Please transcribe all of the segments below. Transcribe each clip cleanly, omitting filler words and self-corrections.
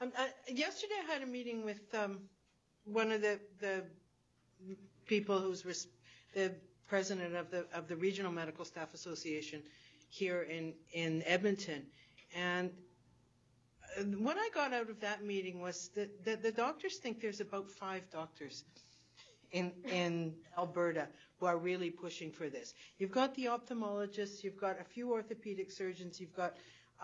Yesterday I had a meeting with one of the people who's the president of the Regional Medical Staff Association here in Edmonton, and what I got out of that meeting was that the doctors think there's about 5 doctors in Alberta who are really pushing for this. You've got the ophthalmologists, you've got a few orthopedic surgeons, you've got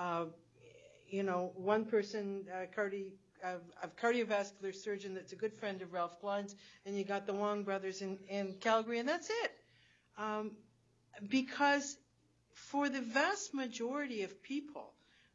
one person, a cardiovascular surgeon that's a good friend of Ralph Klein's, and you got the Wong brothers in Calgary, and that's it. Because for the vast majority of people,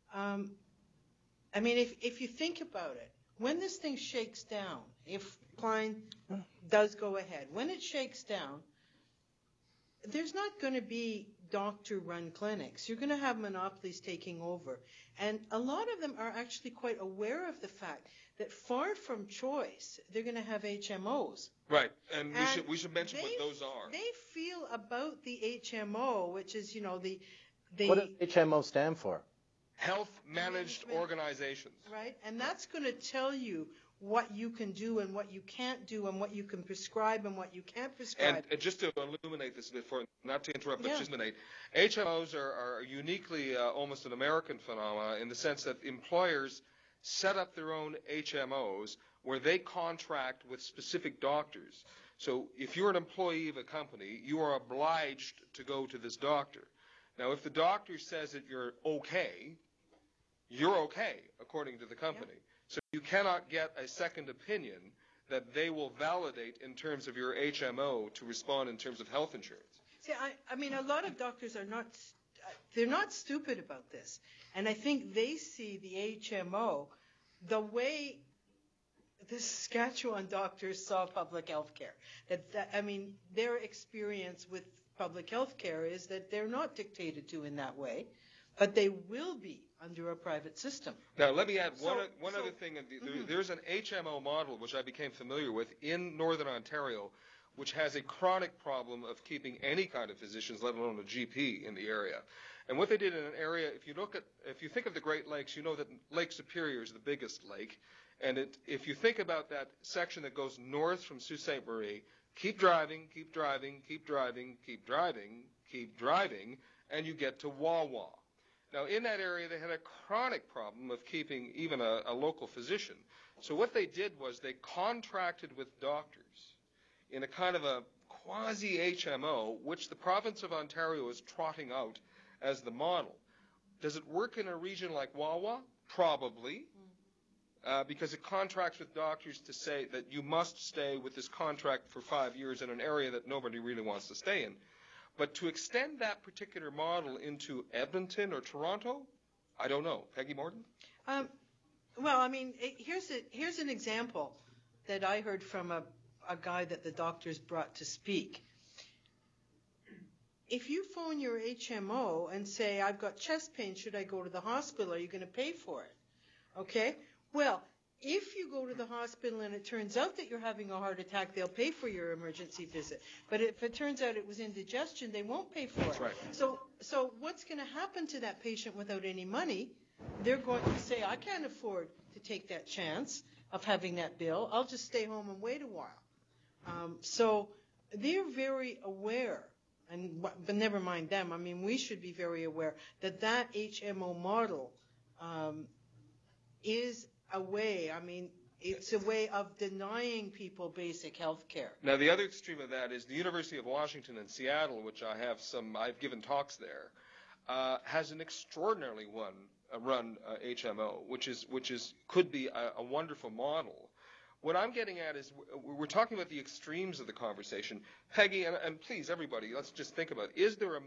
if you think about it, when this thing shakes down, if Klein does go ahead, when it shakes down, there's not going to be doctor-run clinics. You're going to have monopolies taking over. And a lot of them are actually quite aware of the fact that far from choice, they're going to have HMOs. Right, and we should mention what those are. They feel about the HMO, which is, the What does HMO stand for? Health Managed Organizations. Right, and that's going to tell you what you can do and what you can't do and what you can prescribe and what you can't prescribe. And just to illuminate this a bit, not to interrupt, but just illuminate, HMOs are uniquely almost an American phenomenon in the sense that employers set up their own HMOs where they contract with specific doctors. So if you're an employee of a company, you are obliged to go to this doctor. Now, if the doctor says that you're okay according to the company. Yeah. So you cannot get a second opinion that they will validate in terms of your HMO to respond in terms of health insurance. See, a lot of doctors they're not stupid about this. And I think they see the HMO the way the Saskatchewan doctors saw public health care. Their experience with public health care is that they're not dictated to in that way, but they will be under a private system. Now, let me add one other thing. There's an HMO model which I became familiar with in Northern Ontario, which has a chronic problem of keeping any kind of physicians, let alone a GP, in the area. And what they did in an area, if you think of the Great Lakes, you know that Lake Superior is the biggest lake. And if you think about that section that goes north from Sault Ste. Marie, keep driving, keep driving, keep driving, keep driving, keep driving, and you get to Wawa. Now, in that area, they had a chronic problem of keeping even a local physician. So what they did was they contracted with doctors in a kind of a quasi-HMO, which the province of Ontario is trotting out as the model. Does it work in a region like Wawa? Probably, because it contracts with doctors to say that you must stay with this contract for 5 years in an area that nobody really wants to stay in. But to extend that particular model into Edmonton or Toronto, I don't know. Peggy Morton? Here's an example that I heard from a guy that the doctors brought to speak. If you phone your HMO and say, I've got chest pain, should I go to the hospital? Are you going to pay for it? Okay? Well, if you go to the hospital and it turns out that you're having a heart attack, they'll pay for your emergency visit. But if it turns out it was indigestion, they won't pay for it. That's right. So what's going to happen to that patient without any money? They're going to say, I can't afford to take that chance of having that bill. I'll just stay home and wait a while. So they're very aware, but never mind them. We should be very aware that HMO model is a way, it's a way of denying people basic health care. Now, the other extreme of that is the University of Washington in Seattle, which I've given talks there, has an extraordinarily run HMO, which could be a wonderful model. What I'm getting at is we're talking about the extremes of the conversation. Peggy, and please, everybody, let's just think about it. Is there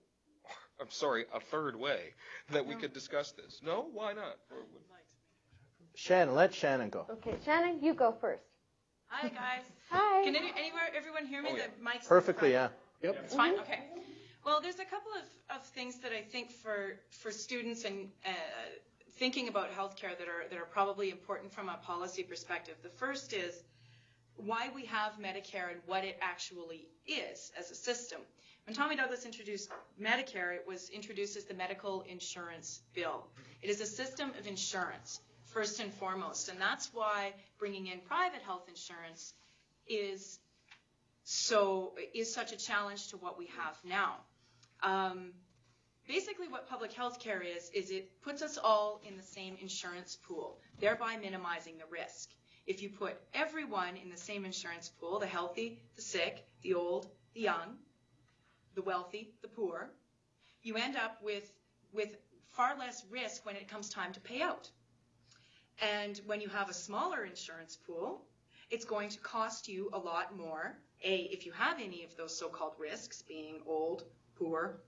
a third way that we could discuss this? No? Why not? Shannon, let Shannon go. Okay, Shannon, you go first. Hi, guys. Hi. Can everyone hear me? Oh, yeah. The mic's Perfectly, yeah. Yep. It's fine? Okay. Well, there's a couple of things that I think for students and thinking about healthcare that are probably important from a policy perspective. The first is why we have Medicare and what it actually is as a system. When Tommy Douglas introduced Medicare, it was introduced as the Medical Insurance Bill. It is a system of insurance first and foremost. And that's why bringing in private health insurance is such a challenge to what we have now. Basically what public health care is it puts us all in the same insurance pool, thereby minimizing the risk. If you put everyone in the same insurance pool, the healthy, the sick, the old, the young, the wealthy, the poor, you end up with far less risk when it comes time to pay out. And when you have a smaller insurance pool, it's going to cost you a lot more, if you have any of those so-called risks, being old, poor,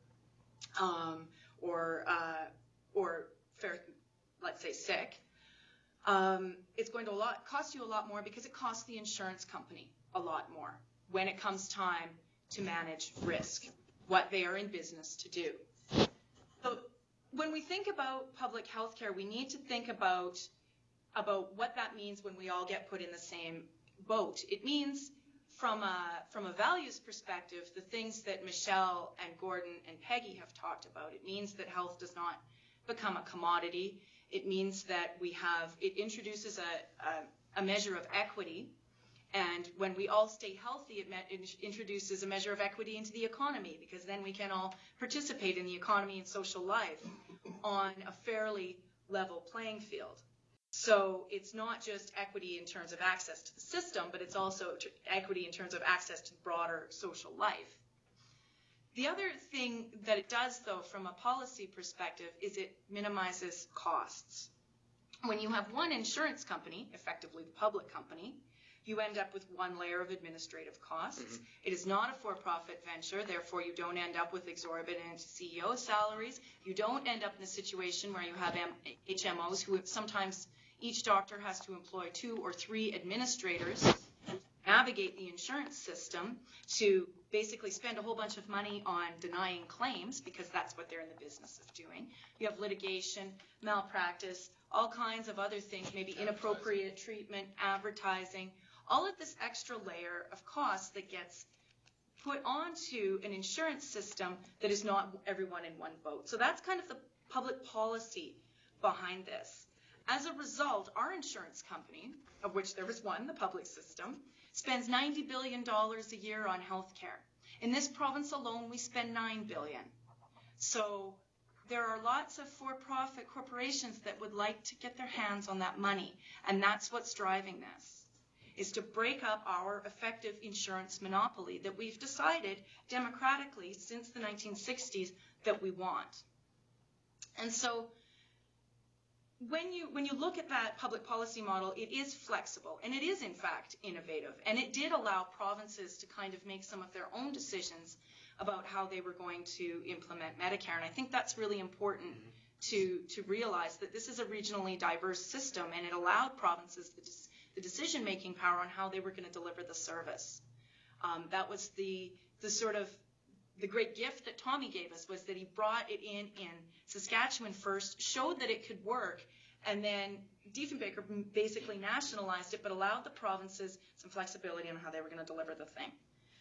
or let's say sick. It's going to cost you a lot more because it costs the insurance company a lot more when it comes time to manage risk, what they are in business to do. So when we think about public health care, we need to think about what that means when we all get put in the same boat. It means from a values perspective, the things that Michelle and Gordon and Peggy have talked about. It means that health does not become a commodity. It means that it introduces a measure of equity. And when we all stay healthy, it introduces a measure of equity into the economy, because then we can all participate in the economy and social life on a fairly level playing field. So it's not just equity in terms of access to the system, but it's also equity in terms of access to broader social life. The other thing that it does, though, from a policy perspective, is it minimizes costs. When you have one insurance company, effectively the public company, you end up with one layer of administrative costs. Mm-hmm. It is not a for-profit venture, therefore you don't end up with exorbitant CEO salaries. You don't end up in a situation where you have HMOs who sometimes each doctor has to employ 2 or 3 administrators to navigate the insurance system, to basically spend a whole bunch of money on denying claims, because that's what they're in the business of doing. You have litigation, malpractice, all kinds of other things, maybe inappropriate treatment, advertising, all of this extra layer of cost that gets put onto an insurance system that is not everyone in one boat. So that's kind of the public policy behind this. As a result, our insurance company, of which there is one, the public system, spends $90 billion a year on health care. In this province alone, we spend $9 billion. So there are lots of for-profit corporations that would like to get their hands on that money, and that's what's driving this, is to break up our effective insurance monopoly that we've decided democratically since the 1960s that we want. And so when you look at that public policy model, it is flexible, and it is in fact innovative, and it did allow provinces to kind of make some of their own decisions about how they were going to implement Medicare. And I think that's really important to realize that this is a regionally diverse system, and it allowed provinces the decision-making power on how they were going to deliver the service. That was the sort of the great gift that Tommy gave us, was that he brought it in Saskatchewan first, showed that it could work, and then Diefenbaker basically nationalized it, but allowed the provinces some flexibility on how they were going to deliver the thing.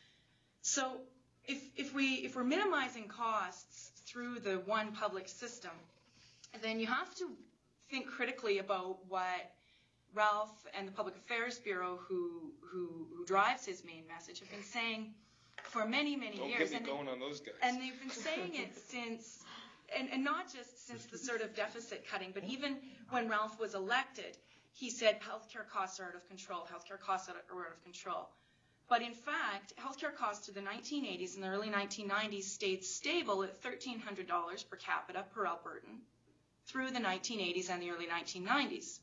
So if we're minimizing costs through the one public system, then you have to think critically about what Ralph and the Public Affairs Bureau, who drives his main message, have been saying for many, many years. Don't get me going on those guys. And they've been saying it since, and not just since the sort of deficit cutting, but even when Ralph was elected, he said healthcare costs are out of control, healthcare costs are out of control. But in fact, healthcare costs through the 1980s and the early 1990s stayed stable at $1,300 per capita per Albertan through the 1980s and the early 1990s.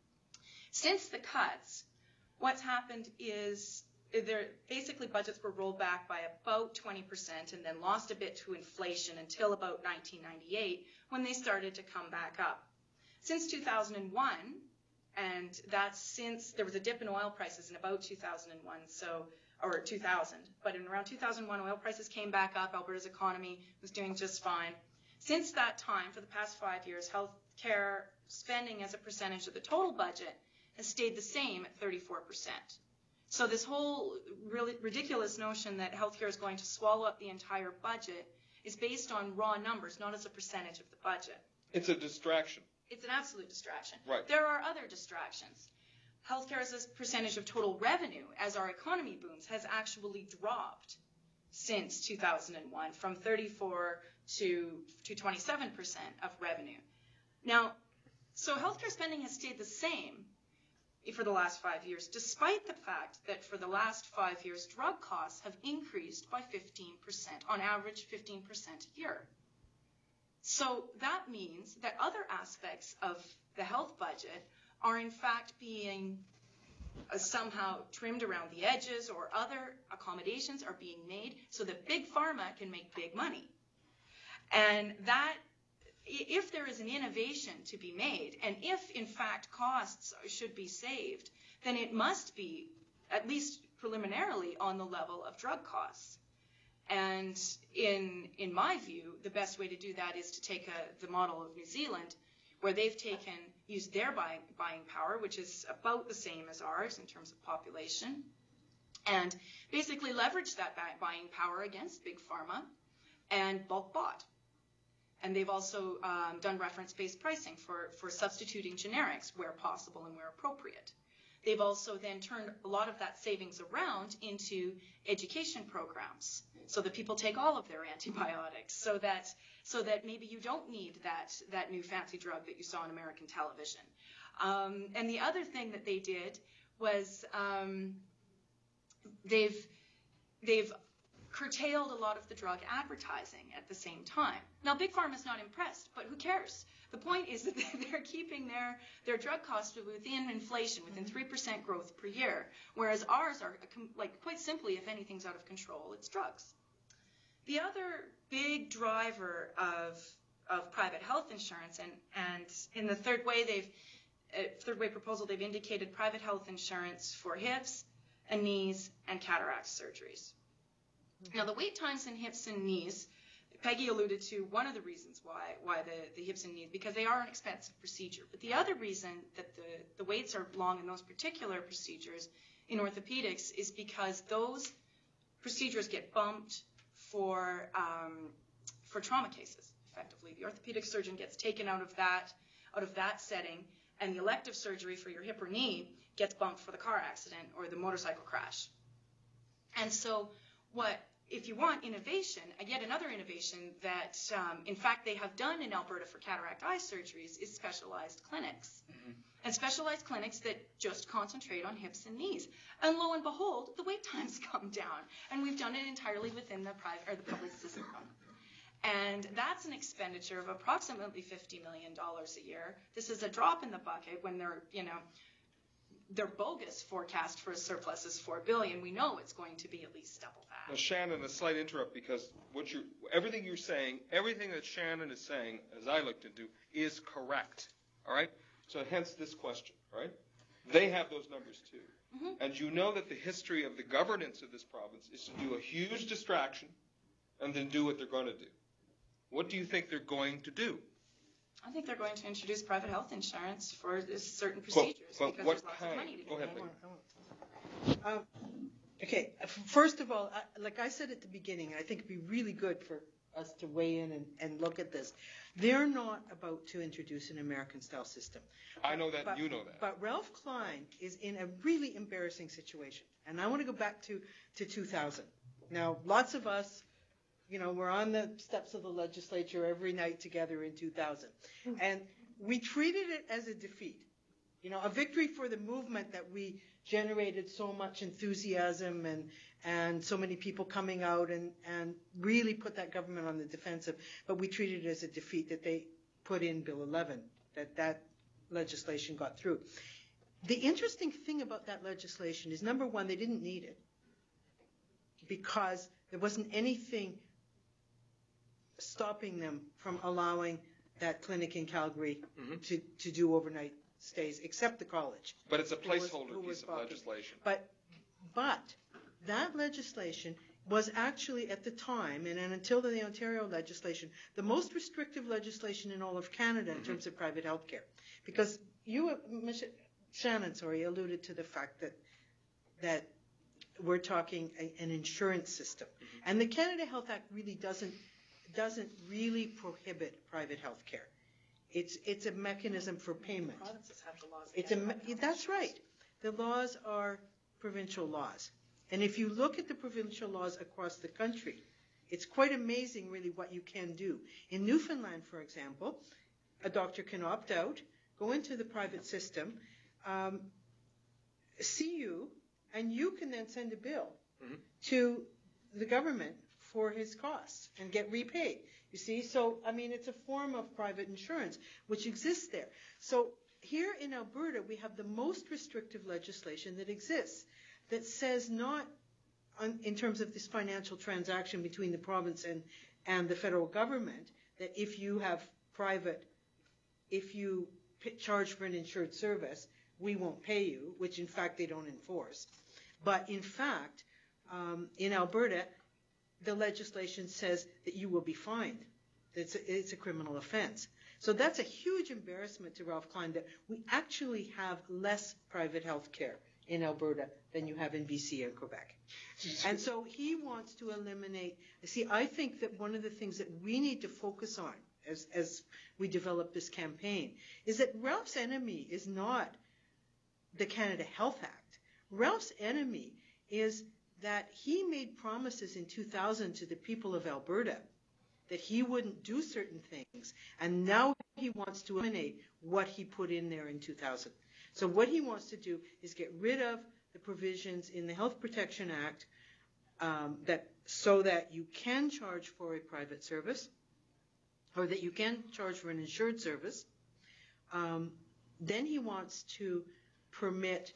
Since the cuts, what's happened is basically budgets were rolled back by about 20% and then lost a bit to inflation until about 1998, when they started to come back up. Since 2001, and that's since there was a dip in oil prices in about 2001, or 2000. But in around 2001, oil prices came back up. Alberta's economy was doing just fine. Since that time, for the past 5 years, health care spending as a percentage of the total budget has stayed the same at 34%. So this whole really ridiculous notion that healthcare is going to swallow up the entire budget is based on raw numbers, not as a percentage of the budget. It's a distraction. It's an absolute distraction. Right. There are other distractions. Healthcare as a percentage of total revenue, as our economy booms, has actually dropped since 2001 from 34 to 27% of revenue. Now, so healthcare spending has stayed the same for the last 5 years, despite the fact that for the last 5 years, drug costs have increased by 15%, on average 15% a year. So that means that other aspects of the health budget are in fact being somehow trimmed around the edges, or other accommodations are being made so that big pharma can make big money. And that, if there is an innovation to be made, and if in fact costs should be saved, then it must be, at least preliminarily, on the level of drug costs. And in my view, the best way to do that is to take the model of New Zealand, where they've used their buying power, which is about the same as ours in terms of population, and basically leverage that buying power against big pharma and bulk bought. And they've also done reference-based pricing for substituting generics where possible and where appropriate. They've also then turned a lot of that savings around into education programs, so that people take all of their antibiotics, so that maybe you don't need that new fancy drug that you saw on American television. And the other thing that they did was they've curtailed a lot of the drug advertising at the same time. Now, Big Pharma's not impressed, but who cares? The point is that they're keeping their drug costs within inflation, within 3% growth per year, whereas ours are, like, quite simply, if anything's out of control, it's drugs. The other big driver of private health insurance, and in the third way proposal, they've indicated private health insurance for hips and knees and cataract surgeries. Now, the wait times in hips and knees, Peggy alluded to one of the reasons why the hips and knees, because they are an expensive procedure. But the other reason that the waits are long in those particular procedures in orthopedics is because those procedures get bumped for trauma cases, effectively. The orthopedic surgeon gets taken out of that setting, and the elective surgery for your hip or knee gets bumped for the car accident or the motorcycle crash. And so if you want innovation, yet another innovation that, in fact, they have done in Alberta for cataract eye surgeries is specialized clinics. Mm-hmm. And specialized clinics that just concentrate on hips and knees. And lo and behold, the wait times come down. And we've done it entirely within the private or the public system. And that's an expenditure of approximately $50 million a year. This is a drop in the bucket when their bogus forecast for a surplus is $4 billion. We know it's going to be at least double that. Now, Shannon, a slight interrupt, because everything you're saying, everything that Shannon is saying, as I looked into, is correct. All right? So hence this question, all right? They have those numbers too. Mm-hmm. And you know that the history of the governance of this province is to do a huge distraction and then do what they're going to do. What do you think they're going to do? I think they're going to introduce private health insurance for certain procedures because there's lots of money to be Go ahead, made. Okay, first of all, like I said at the beginning, I think it'd be really good for us to weigh in and look at this. They're not about to introduce an American-style system. I know that, you know that. But Ralph Klein is in a really embarrassing situation. And I want to go back to 2000. Now, lots of us, we're on the steps of the legislature every night together in 2000. And we treated it as a defeat. A victory for the movement that we generated so much enthusiasm and so many people coming out and really put that government on the defensive. But we treated it as a defeat that they put in Bill 11, that legislation got through. The interesting thing about that legislation is, number one, they didn't need it because there wasn't anything stopping them from allowing that clinic in Calgary to do overnight stays, except the college. But it's a placeholder piece of legislation. But that legislation was actually at the time, and until the Ontario legislation, the most restrictive legislation in all of Canada in terms of private health care. Because Shannon, alluded to the fact that we're talking an insurance system. And the Canada Health Act really doesn't really prohibit private health care. It's a mechanism for payment. Provinces have the laws. That's right. The laws are provincial laws. And if you look at the provincial laws across the country, it's quite amazing really what you can do. In Newfoundland, for example, a doctor can opt out, go into the private system, see you, and you can then send a bill to the government for his costs and get repaid. You see, so I mean, it's a form of private insurance which exists there. So here in Alberta, we have the most restrictive legislation that exists that says not in terms of this financial transaction between the province and the federal government, that if you charge for an insured service, we won't pay you, which in fact they don't enforce. But in fact, in Alberta, the legislation says that you will be fined. It's a criminal offense. So that's a huge embarrassment to Ralph Klein that we actually have less private health care in Alberta than you have in BC and Quebec. And so he wants to eliminate. See, I think that one of the things that we need to focus on as we develop this campaign is that Ralph's enemy is not the Canada Health Act. Ralph's enemy is that he made promises in 2000 to the people of Alberta that he wouldn't do certain things, and now he wants to eliminate what he put in there in 2000. So what he wants to do is get rid of the provisions in the Health Protection Act so that you can charge for a private service or that you can charge for an insured service. Then he wants to permit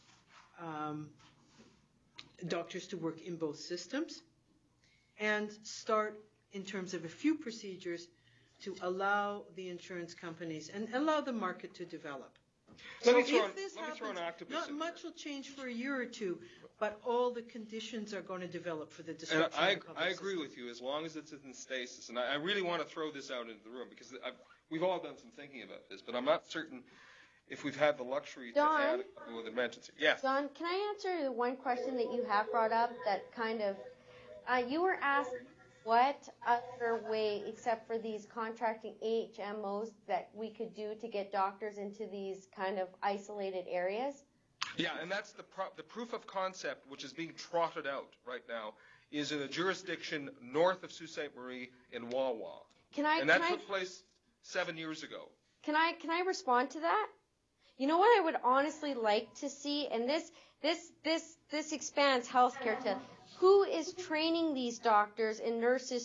doctors to work in both systems and start in terms of a few procedures to allow the insurance companies and allow the market to develop. Let me throw an octopus not in much here. will change for a year or two, but all the conditions are going to develop for the disruption. And I agree with you as long as it's in stasis. And I really want to throw this out into the room because we've all done some thinking about this, but I'm not certain if we've had the luxury to add a couple of dimensions. Yes. John, can I answer the one question that you have brought up that kind of, you were asked what other way except for these contracting HMOs that we could do to get doctors into these kind of isolated areas? Yeah, and that's the proof of concept which is being trotted out right now is in a jurisdiction north of Sault Ste. Marie in Wawa. That took place 7 years ago. Can I respond to that? You know what I would honestly like to see, and this expands healthcare to who is training these doctors and nurses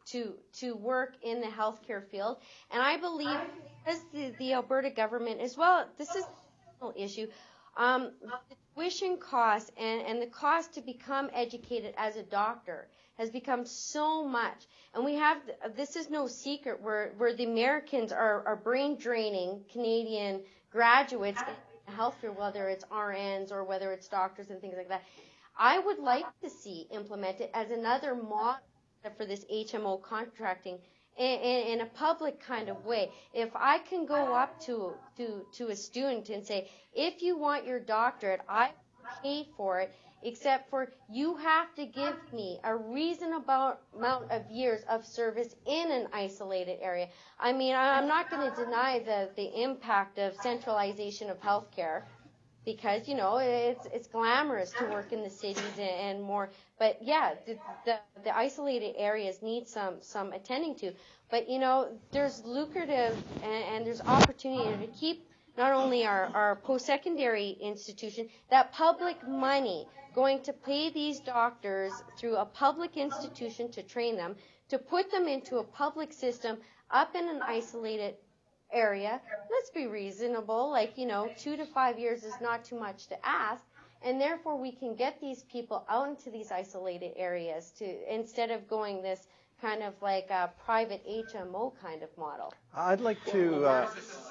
to work in the healthcare field. And I believe as the Alberta government as well, this is a national issue. The tuition costs and the cost to become educated as a doctor has become so much. And this is no secret where the Americans are brain draining Canadian graduates in healthcare, whether it's RNs or whether it's doctors and things like that. I would like to see implemented as another model for this HMO contracting in a public kind of way. If I can go up to a student and say, if you want your doctorate, I pay for it, except for you have to give me a reasonable amount of years of service in an isolated area. I mean, I'm not going to deny the impact of centralization of healthcare, because, you know, it's glamorous to work in the cities and more. But, yeah, the isolated areas need some attending to. But, you know, there's lucrative and there's opportunity to keep not only our post-secondary institution, that public money going to pay these doctors through a public institution to train them, to put them into a public system up in an isolated area. Let's be reasonable, 2 to 5 years is not too much to ask, and therefore we can get these people out into these isolated areas instead of going this kind of like a private HMO kind of model. I'd like to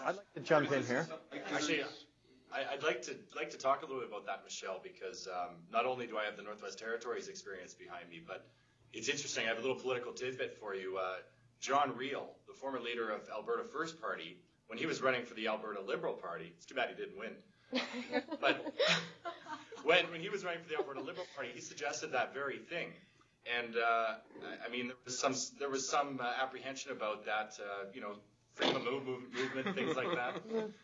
jump in here. Actually, I'd like to talk a little bit about that, Michelle, because not only do I have the Northwest Territories experience behind me, but it's interesting. I have a little political tidbit for you. John Reel, the former leader of Alberta First Party, when he was running for the Alberta Liberal Party, it's too bad he didn't win, but when he was running for the Alberta Liberal Party, he suggested that very thing. And I mean, there was some apprehension about that, freedom of movement, things like that.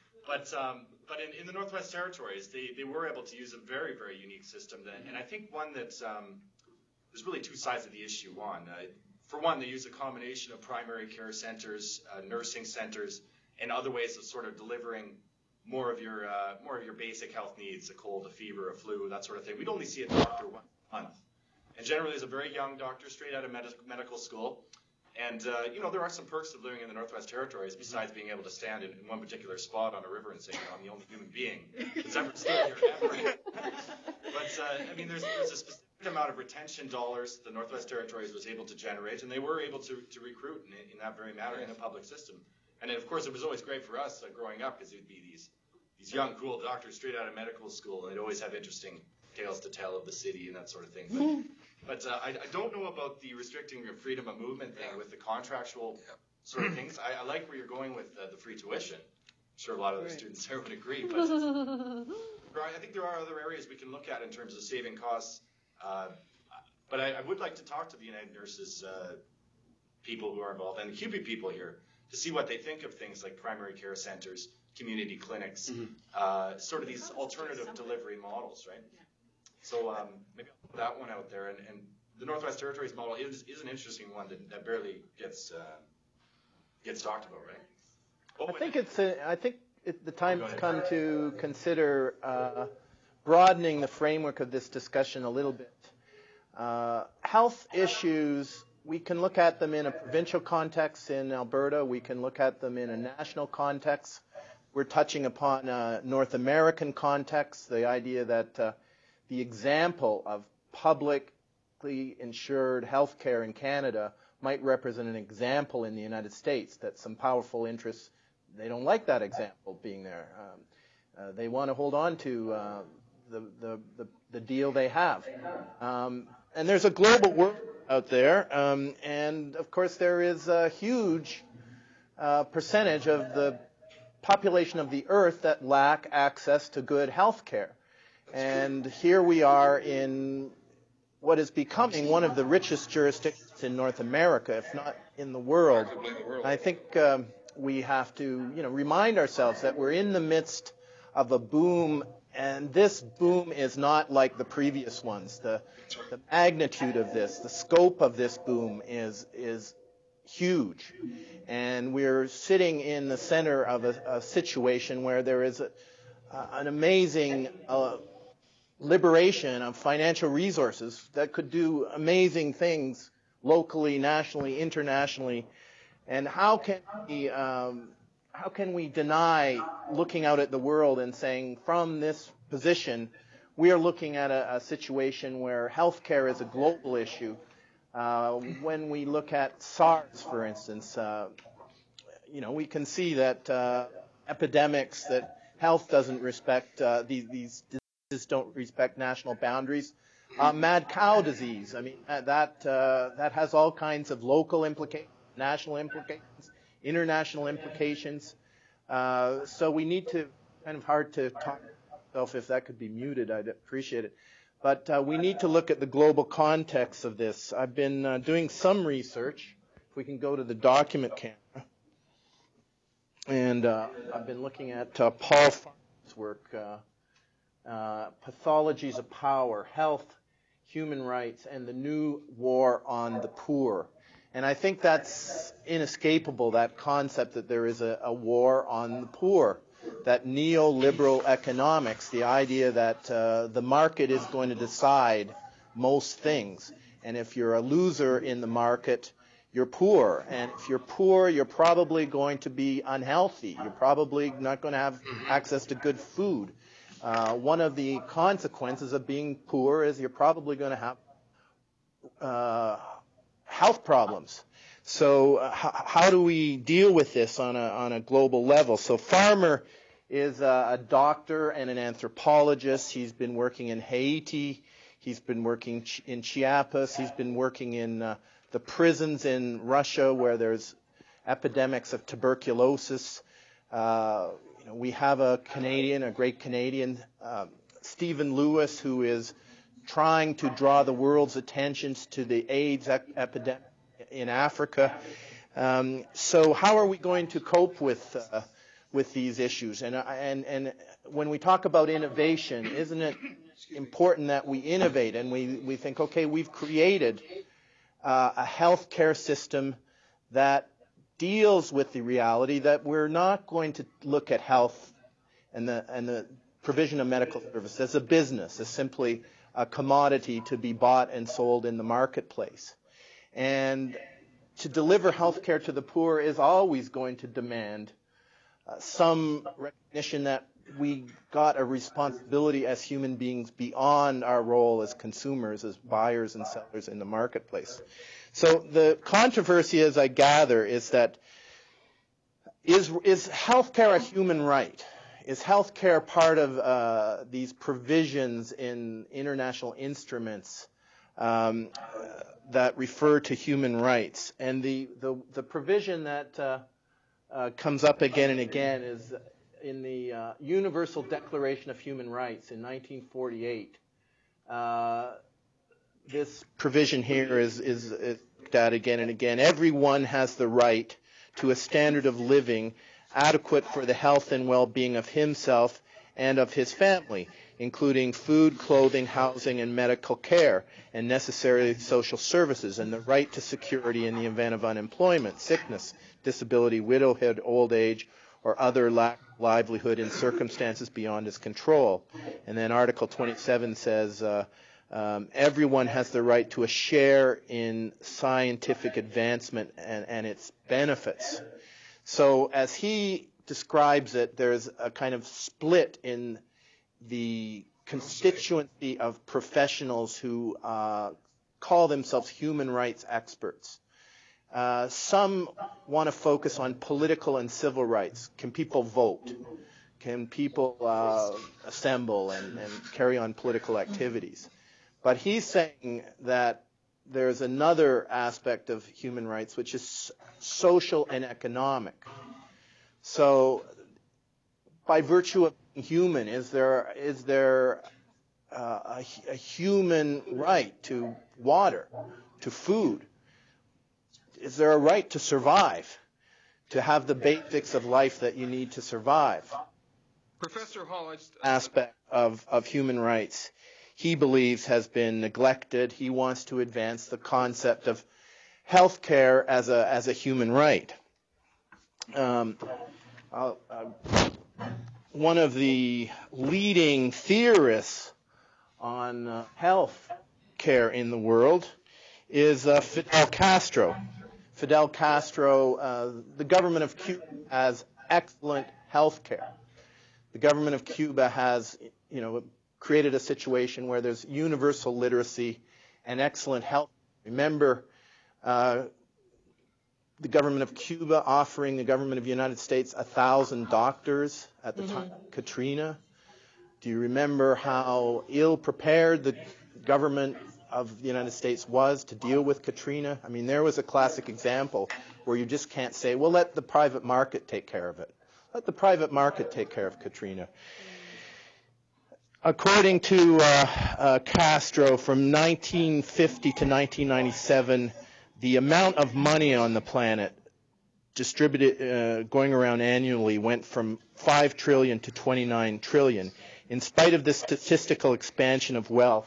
But in the Northwest Territories, they were able to use a very, very unique system. And I think one that there's really two sides of the issue on. For one, they use a combination of primary care centers, nursing centers, and other ways of sort of delivering more of your basic health needs, a cold, a fever, a flu, that sort of thing. We'd only see a doctor once a month. And generally, there's a very young doctor straight out of medical school. And, there are some perks of living in the Northwest Territories besides being able to stand in one particular spot on a river and say, I'm the only human being that's ever stood here ever. But, there's a specific amount of retention dollars the Northwest Territories was able to generate, and they were able to recruit in that very manner in a public system. And then, of course, it was always great for us growing up because it would be these young, cool doctors straight out of medical school, and they'd always have interesting tales to tell of the city and that sort of thing. But I don't know about the restricting your freedom of movement thing with the contractual sort of things. I like where you're going with the free tuition. I'm sure a lot of the students there would agree. But I think there are other areas we can look at in terms of saving costs. But I would like to talk to the United Nurses people who are involved and the CUPE people here to see what they think of things like primary care centers, community clinics, sort of these alternative delivery models, right? Yeah. So maybe I'll put that one out there. And the Northwest Territories model is an interesting one that barely gets talked about, right? I think the time has come to consider broadening the framework of this discussion a little bit. Health issues, we can look at them in a provincial context in Alberta. We can look at them in a national context. We're touching upon a North American context, the idea that the example of publicly insured health care in Canada might represent an example in the United States, that some powerful interests, they don't like that example being there. They want to hold on to the deal they have. And there's a global world out there, and of course there is a huge percentage of the population of the earth that lack access to good health care. And here we are in what is becoming one of the richest jurisdictions in North America, if not in the world. I think we have to, remind ourselves that we're in the midst of a boom, and this boom is not like the previous ones. The magnitude of this, the scope of this boom is huge. And we're sitting in the center of a situation where there is an amazing liberation of financial resources that could do amazing things locally, nationally, internationally. And how can we deny looking out at the world and saying, from this position, we are looking at a situation where healthcare is a global issue. When we look at SARS, for instance, we can see that epidemics, that health doesn't respect, these diseases don't respect national boundaries. Mad cow disease, that has all kinds of local implications, national implications, international implications. So we need to, kind of hard to talk myself, if that could be muted, I'd appreciate it. But we need to look at the global context of this. I've been doing some research. If we can go to the document camera. And I've been looking at Paul Farmer's work, Pathologies of Power, Health, Human Rights, and the New War on the Poor. And I think that's inescapable, that concept that there is a war on the poor, that neoliberal economics, the idea that the market is going to decide most things. And if you're a loser in the market, you're poor. And if you're poor, you're probably going to be unhealthy. You're probably not going to have access to good food. One of the consequences of being poor is you're probably going to have health problems. So how do we deal with this on a global level? So Farmer is a doctor and an anthropologist. He's been working in Haiti. He's been working in Chiapas. He's been working in the prisons in Russia where there's epidemics of tuberculosis. We have a great Canadian, Stephen Lewis, who is trying to draw the world's attention to the AIDS epidemic in Africa. So how are we going to cope with these issues? And when we talk about innovation, isn't it important that we innovate and we think, okay, we've created a healthcare system that deals with the reality that we're not going to look at health and the provision of medical service as a business, as simply a commodity to be bought and sold in the marketplace. And to deliver health care to the poor is always going to demand some recognition that we got a responsibility as human beings beyond our role as consumers, as buyers and sellers in the marketplace. So the controversy, as I gather, is that is healthcare a human right? Is healthcare part of these provisions in international instruments that refer to human rights? And the provision that comes up again and again is in the Universal Declaration of Human Rights in 1948. This provision here is looked at again and again. Everyone has the right to a standard of living adequate for the health and well-being of himself and of his family, including food, clothing, housing, and medical care, and necessary social services, and the right to security in the event of unemployment, sickness, disability, widowhood, old age, or other lack of livelihood in circumstances beyond his control. And then Article 27 says everyone has the right to a share in scientific advancement and its benefits. So as he describes it, there's a kind of split in the constituency of professionals who call themselves human rights experts. Some want to focus on political and civil rights. Can people vote? Can people assemble and carry on political activities? But he's saying that there's another aspect of human rights, which is social and economic. So by virtue of being human, is there a human right to water, to food? Is there a right to survive, to have the basics of life that you need to survive? Professor Hall, aspect of human rights, he believes, has been neglected. He wants to advance the concept of health care as a human right. One of the leading theorists on health care in the world is Fidel Castro. Fidel Castro, the government of Cuba has excellent health care. The government of Cuba has, created a situation where there's universal literacy and excellent health. Remember, the government of Cuba offering the government of the United States 1,000 doctors at the time of Katrina. Do you remember how ill-prepared the government of the United States was to deal with Katrina? I mean, there was a classic example where you just can't say, well, let the private market take care of it. Let the private market take care of Katrina. According to Castro, from 1950 to 1997, the amount of money on the planet distributed, going around annually, went from 5 trillion to 29 trillion. In spite of this statistical expansion of wealth,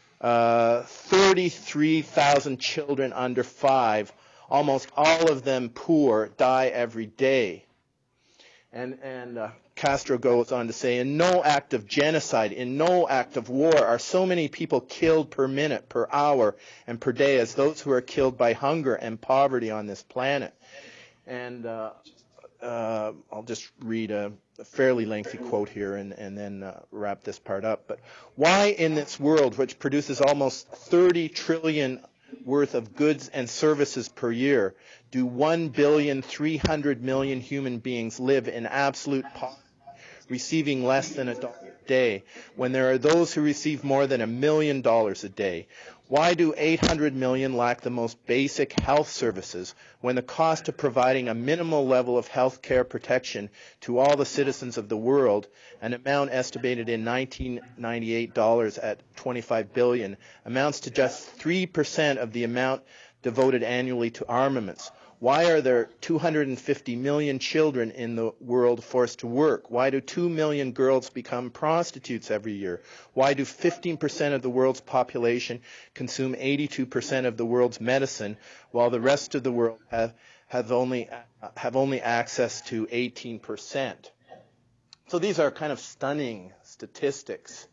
33,000 children under 5, almost all of them poor, die every day. And Castro goes on to say, in no act of genocide, in no act of war are so many people killed per minute, per hour, and per day as those who are killed by hunger and poverty on this planet. And I'll just read a fairly lengthy quote here and then wrap this part up. But why in this world, which produces almost 30 trillion worth of goods and services per year, do 1,300,000,000 human beings live in absolute poverty, receiving less than $1 a day, when there are those who receive more than $1 million a day? Why do 800 million lack the most basic health services when the cost of providing a minimal level of health care protection to all the citizens of the world, an amount estimated in 1998 dollars at $25 billion, amounts to just 3% of the amount devoted annually to armaments? Why are there 250 million children in the world forced to work? Why do 2 million girls become prostitutes every year? Why do 15% of the world's population consume 82% of the world's medicine, while the rest of the world have only access to 18%? So these are kind of stunning statistics,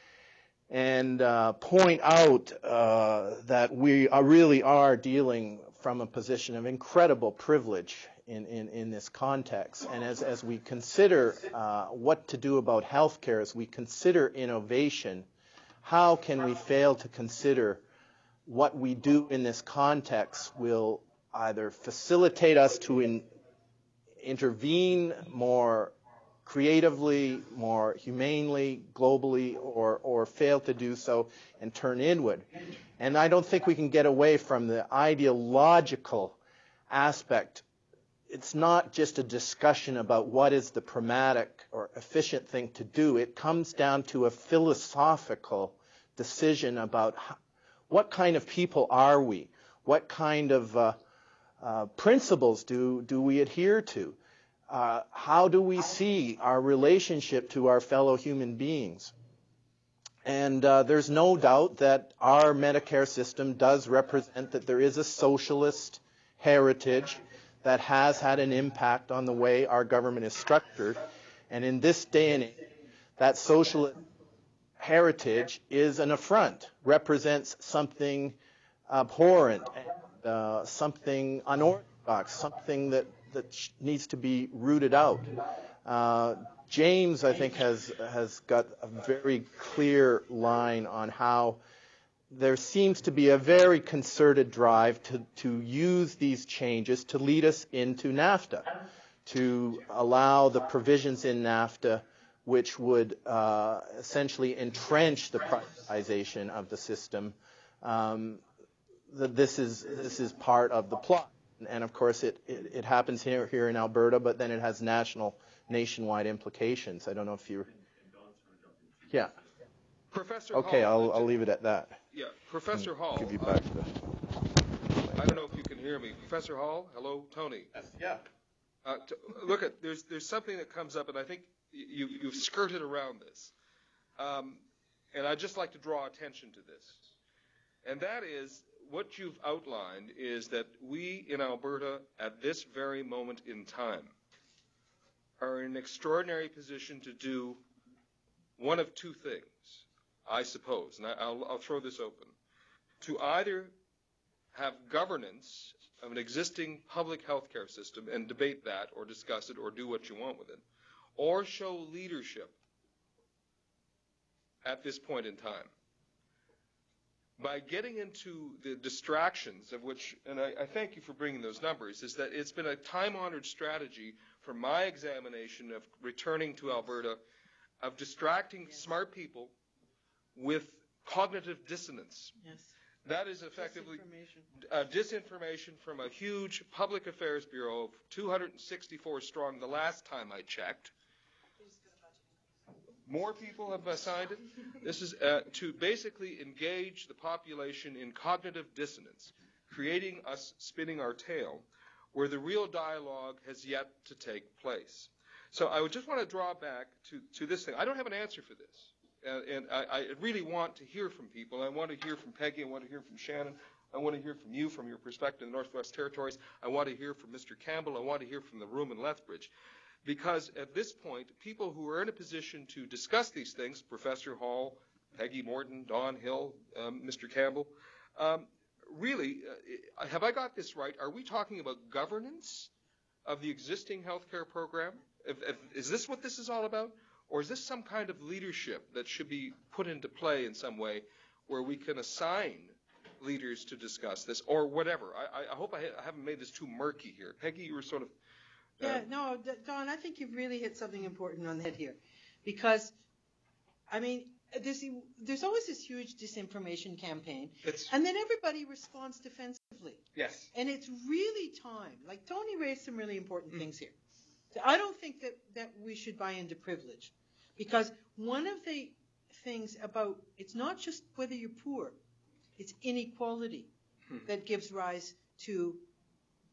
and point out that we really are dealing from a position of incredible privilege in this context. And as we consider what to do about healthcare, as we consider innovation, how can we fail to consider what we do in this context will either facilitate us to intervene more creatively, more humanely, globally, or fail to do so and turn inward. And I don't think we can get away from the ideological aspect. It's not just a discussion about what is the pragmatic or efficient thing to do. It comes down to a philosophical decision about what kind of people are we? What kind of principles do we adhere to? How do we see our relationship to our fellow human beings? And there's no doubt that our Medicare system does represent that there is a socialist heritage that has had an impact on the way our government is structured. And in this day and age, that socialist heritage is an affront, represents something abhorrent, something unorthodox, something that needs to be rooted out. James, I think, has got a very clear line on how there seems to be a very concerted drive to use these changes to lead us into NAFTA, to allow the provisions in NAFTA which would essentially entrench the privatization of the system. That this is part of the plot. And of course, it happens here in Alberta, but then it has nationwide implications. I don't know if you. Yeah. Professor okay, Hall, I'll leave it at that. Yeah, Professor Hall. Give you back I don't know if you can hear me, Professor Hall. Hello, Tony. Yeah. Look, there's something that comes up, and I think you've skirted around this, and I'd just like to draw attention to this, and that is. What you've outlined is that we in Alberta at this very moment in time are in an extraordinary position to do one of two things, I suppose, and I'll throw this open, to either have governance of an existing public health care system and debate that or discuss it or do what you want with it, or show leadership at this point in time. By getting into the distractions of which, and I thank you for bringing those numbers, is that it's been a time-honored strategy from my examination of returning to Alberta of distracting smart people with cognitive dissonance. Yes. That is effectively disinformation from a huge public affairs bureau of 264 strong the last time I checked. More people have signed it. This is to basically engage the population in cognitive dissonance, creating us spinning our tail, where the real dialogue has yet to take place. So I would just want to draw back to this thing. I don't have an answer for this, and I really want to hear from people. I want to hear from Peggy. I want to hear from Shannon. I want to hear from you, from your perspective in the Northwest Territories. I want to hear from Mr. Campbell. I want to hear from the room in Lethbridge. Because at this point, people who are in a position to discuss these things, Professor Hall, Peggy Morton, Don Hill, Mr. Campbell, really, have I got this right? Are we talking about governance of the existing healthcare program? Is this what this is all about? Or is this some kind of leadership that should be put into play in some way where we can assign leaders to discuss this or whatever? I hope I haven't made this too murky here. Peggy, you were sort of... Yeah, no, Don, I think you've really hit something important on the head here. Because, I mean, there's always this huge disinformation campaign, and then everybody responds defensively. Yes. And it's really time. Like, Tony raised some really important things here. I don't think that we should buy into privilege. Because one of the things about, it's not just whether you're poor, it's inequality that gives rise to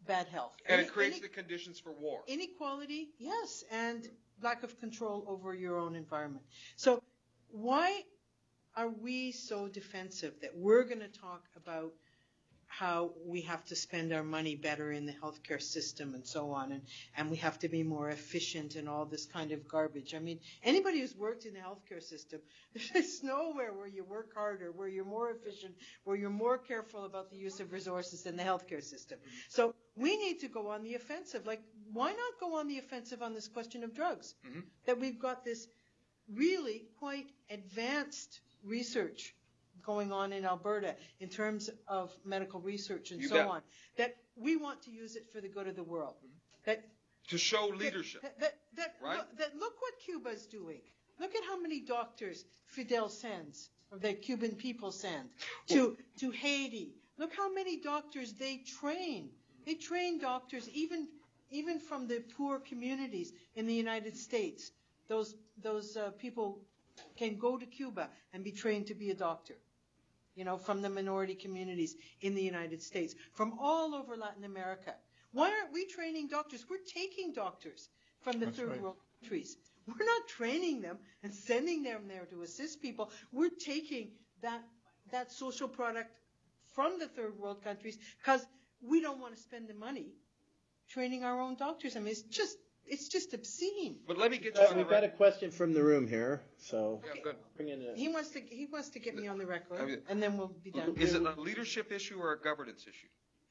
bad health. And it creates the conditions for war. Inequality, yes, and lack of control over your own environment. So why are we so defensive that we're going to talk about how we have to spend our money better in the healthcare system and so on, and we have to be more efficient and all this kind of garbage? I mean, anybody who's worked in the healthcare system, there's nowhere where you work harder, where you're more efficient, where you're more careful about the use of resources in the healthcare system. So we need to go on the offensive. Like, why not go on the offensive on this question of drugs? Mm-hmm. That we've got this really quite advanced research going on in Alberta in terms of medical research and so on, that we want to use it for the good of the world. That to show leadership. Right? Look what Cuba's doing. Look at how many doctors Fidel sends, or the Cuban people send, to Haiti. Look how many doctors they train. They train doctors even from the poor communities in the United States. Those people can go to Cuba and be trained to be a doctor. From the minority communities in the United States, from all over Latin America. Why aren't we training doctors? We're taking doctors from the third world countries. We're not training them and sending them there to assist people. We're taking that social product from the third world countries because we don't want to spend the money training our own doctors. I mean, it's just obscene. But let me get you on the We've got a question from the room here, so good. Bring in He wants to get me on the record, and then we'll be done. Is it a leadership issue or a governance issue?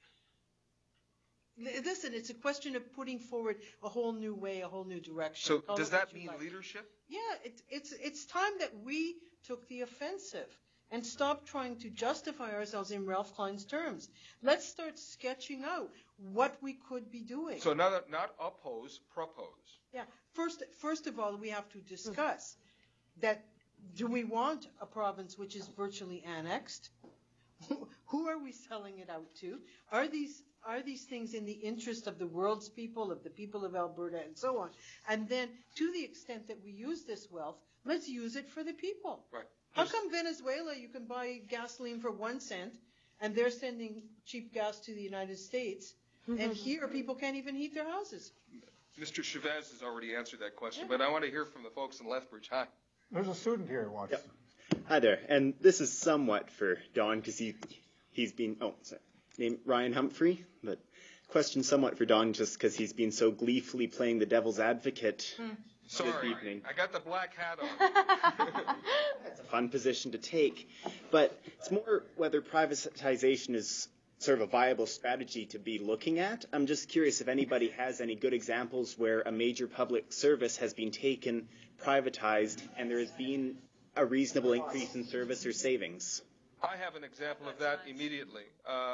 Listen, it's a question of putting forward a whole new way, a whole new direction. So does that mean leadership? Yeah, it's time that we took the offensive and stopped trying to justify ourselves in Ralph Klein's terms. Let's start sketching out what we could be doing. So not oppose, propose. Yeah. First of all, we have to discuss that. Do we want a province which is virtually annexed? Who are we selling it out to? Are these things in the interest of the world's people, of the people of Alberta, and so on? And then, to the extent that we use this wealth, let's use it for the people. Right. How come Venezuela, you can buy gasoline for 1 cent, and they're sending cheap gas to the United States, and here people can't even heat their houses? Mr. Chavez has already answered that question, but I want to hear from the folks in Lethbridge. Hi. There's a student here who wants to. Hi there, and this is somewhat for Don because he's been named Ryan Humphrey, but question somewhat for Don just because he's been so gleefully playing the devil's advocate this evening. I got the black hat on. It's a fun position to take, but it's more whether privatization is sort of a viable strategy to be looking at. I'm just curious if anybody has any good examples where a major public service has been taken, privatized, and there has been a reasonable increase in service or savings. I have an example of that immediately.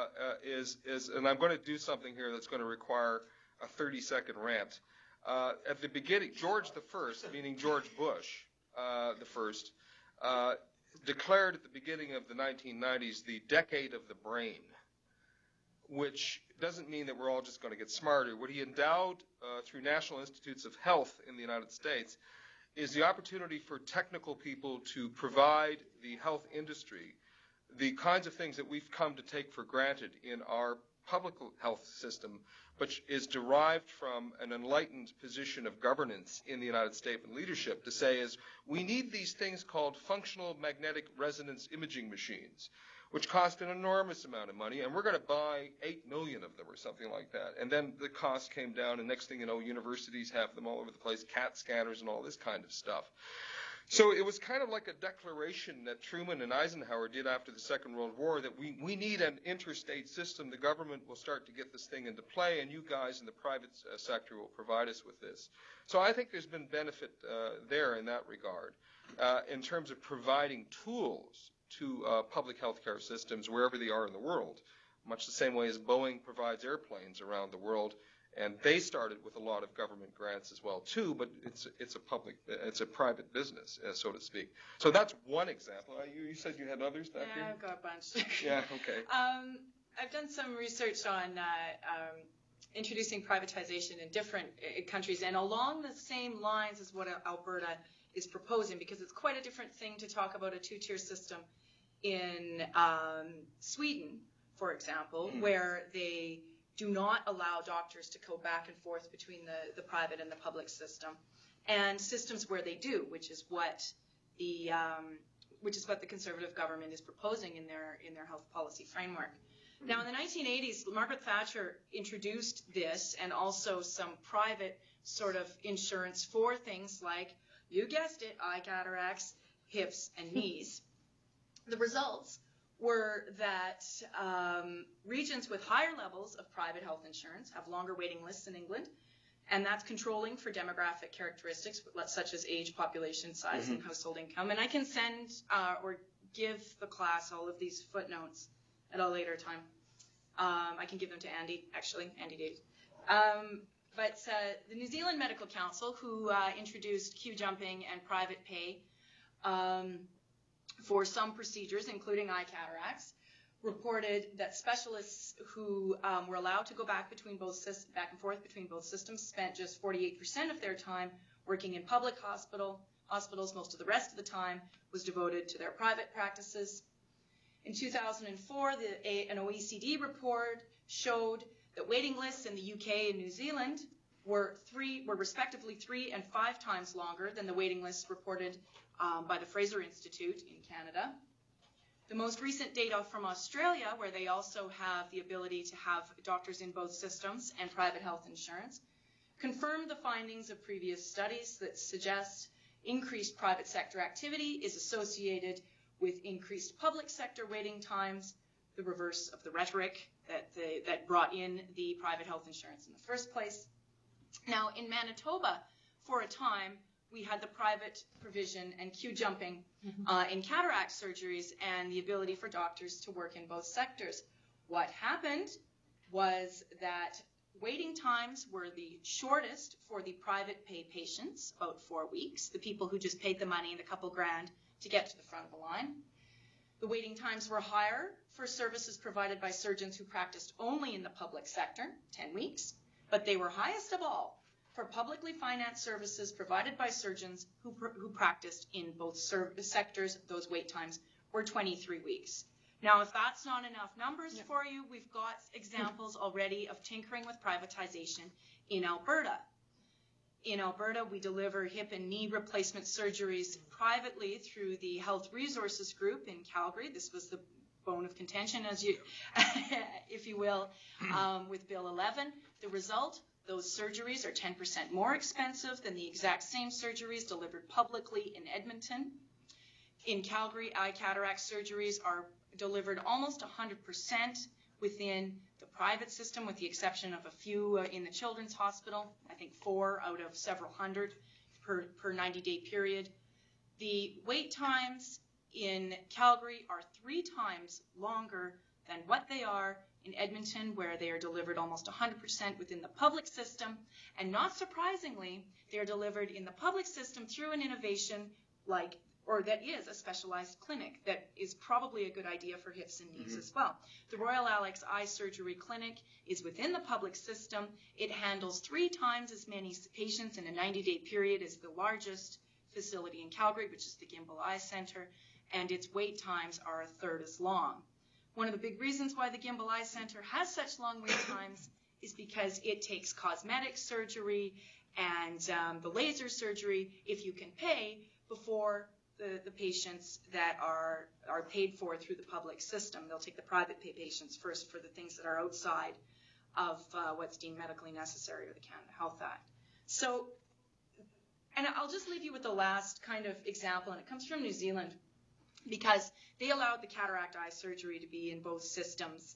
And I'm going to do something here that's going to require a 30-second rant. At the beginning, George the First, meaning George Bush the First, declared at the beginning of the 1990s the decade of the brain, which doesn't mean that we're all just going to get smarter. What he endowed through National Institutes of Health in the United States is the opportunity for technical people to provide the health industry the kinds of things that we've come to take for granted in our public health system, which is derived from an enlightened position of governance in the United States and leadership, to say is we need these things called functional magnetic resonance imaging machines, which cost an enormous amount of money, and we're going to buy 8 million of them or something like that. And then the cost came down, and next thing you know, universities have them all over the place, CAT scanners and all this kind of stuff. So it was kind of like a declaration that Truman and Eisenhower did after the Second World War, that we need an interstate system. The government will start to get this thing into play, and you guys in the private sector will provide us with this. So I think there's been benefit there in that regard, in terms of providing tools to public health care systems wherever they are in the world, much the same way as Boeing provides airplanes around the world. And they started with a lot of government grants as well too, but it's a private business, so to speak. So that's one example. You said you had others back here? Yeah, I've got a bunch. Yeah, okay. I've done some research on introducing privatization in different countries, and along the same lines as what Alberta is proposing, because it's quite a different thing to talk about a two-tier system in Sweden, for example, where they do not allow doctors to go back and forth between the private and the public system, and systems where they do, which is what the Conservative government is proposing in their health policy framework. Now, in the 1980s, Margaret Thatcher introduced this and also some private sort of insurance for things like, you guessed it, eye cataracts, hips, and knees. The results were that regions with higher levels of private health insurance have longer waiting lists in England, and that's controlling for demographic characteristics such as age, population size, and household income. And I can send or give the class all of these footnotes at a later time. I can give them to Andy, actually, Andy Davies. But the New Zealand Medical Council, who introduced queue jumping and private pay for some procedures, including eye cataracts, reported that specialists who were allowed to go back and forth between both systems spent just 48% of their time working in public hospitals. Most of the rest of the time was devoted to their private practices. In 2004, an OECD report showed that waiting lists in the UK and New Zealand were respectively 3 and 5 times longer than the waiting lists reported by the Fraser Institute in Canada. The most recent data from Australia, where they also have the ability to have doctors in both systems and private health insurance, confirmed the findings of previous studies that suggest increased private sector activity is associated with increased public sector waiting times, the reverse of the rhetoric that brought in the private health insurance in the first place. Now, in Manitoba, for a time, we had the private provision and queue jumping in cataract surgeries and the ability for doctors to work in both sectors. What happened was that waiting times were the shortest for the private pay patients, about 4 weeks, the people who just paid the money and a couple grand to get to the front of the line. The waiting times were higher for services provided by surgeons who practiced only in the public sector, 10 weeks, but they were highest of all for publicly financed services provided by surgeons who practiced in both sectors. Those wait times were 23 weeks. Now, if that's not enough numbers for you, we've got examples already of tinkering with privatization in Alberta. In Alberta, we deliver hip and knee replacement surgeries privately through the Health Resources Group in Calgary. This was the bone of contention, as you, if you will, with Bill 11. The result, those surgeries are 10% more expensive than the exact same surgeries delivered publicly in Edmonton. In Calgary, eye cataract surgeries are delivered almost 100% within the private system, with the exception of a few in the Children's Hospital, I think 4 out of several hundred per 90-day period. The wait times in Calgary are 3 times longer than what they are in Edmonton, where they are delivered almost 100% within the public system. And not surprisingly, they are delivered in the public system through an innovation that is a specialized clinic that is probably a good idea for hips and knees as well. The Royal Alex Eye Surgery Clinic is within the public system. It handles 3 times as many patients in a 90-day period as the largest facility in Calgary, which is the Gimbel Eye Center, and its wait times are 1/3 as long. One of the big reasons why the Gimbel Eye Center has such long wait times is because it takes cosmetic surgery and the laser surgery, if you can pay, before the patients that are paid for through the public system. They'll take the private pay patients first for the things that are outside of what's deemed medically necessary or the Canada Health Act. So, and I'll just leave you with the last kind of example, and it comes from New Zealand, because they allowed the cataract eye surgery to be in both systems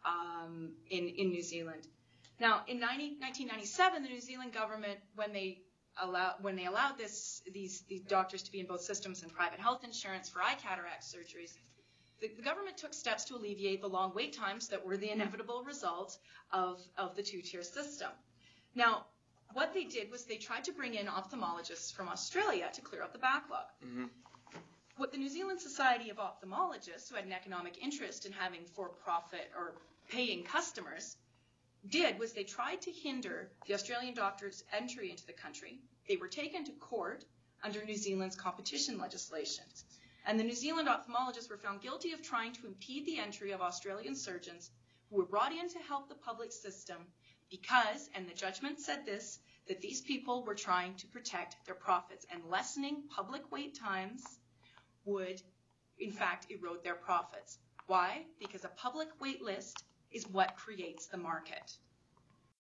in New Zealand. Now, in 1997, the New Zealand government, when they allowed these doctors to be in both systems and private health insurance for eye cataract surgeries, the government took steps to alleviate the long wait times that were the inevitable result of the 2-tier system. Now, what they did was they tried to bring in ophthalmologists from Australia to clear up the backlog. What the New Zealand Society of Ophthalmologists, who had an economic interest in having for-profit or paying customers, did was they tried to hinder the Australian doctors' entry into the country. They were taken to court under New Zealand's competition legislation. And the New Zealand ophthalmologists were found guilty of trying to impede the entry of Australian surgeons were brought in to help the public system because, and the judgment said this, that these people were trying to protect their profits, and lessening public wait times would, in fact, erode their profits. Why? Because a public wait list is what creates the market.